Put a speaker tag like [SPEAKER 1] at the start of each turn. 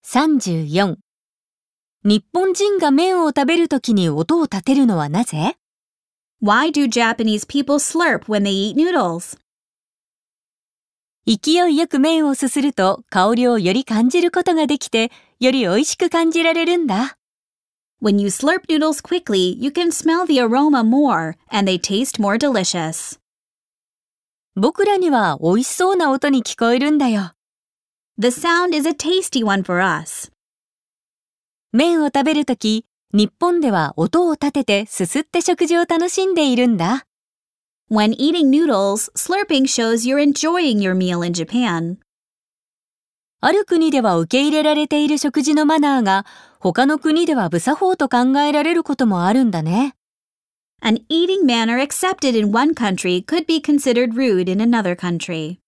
[SPEAKER 1] 34。日本人が麺を食べるときに音を立てるのはなぜ？
[SPEAKER 2] Why do Japanese people slurp when they eat noodles?
[SPEAKER 1] 勢いよく麺をすすると香りをより感じることができて、より美味しく感じられるんだ。
[SPEAKER 2] When you slurp noodles quickly, you can smell the aroma more, and they taste more delicious.
[SPEAKER 1] 僕らには美味しそうな音に聞こえるんだよ。
[SPEAKER 2] The sound is a tasty one for us.
[SPEAKER 1] 麺を食べるとき、日本では音を立ててすすって食事を楽しんでいるんだ。
[SPEAKER 2] When eating noodles, slurping shows you're enjoying your meal in Japan.
[SPEAKER 1] ある国では受け入れられている食事のマナーが、他の国では無作法と考えられることもあるんだね。
[SPEAKER 2] An eating manner accepted in one country could be considered rude in another country.